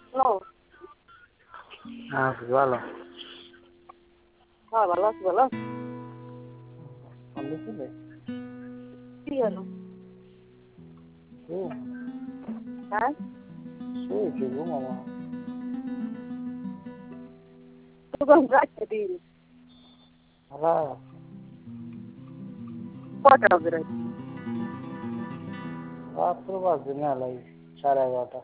Hello. হ্যাঁ ভালো। হ্যাঁ ভালো আছি, ভালো। ভালো ছিলে? কি হলো? হুম। হ্যাঁ? শুয়েছি গো মামা। তখন যাচ্ছে দিন। রাত কটা বাজে রাত? রাত্র বাজে মেলাই 11:30।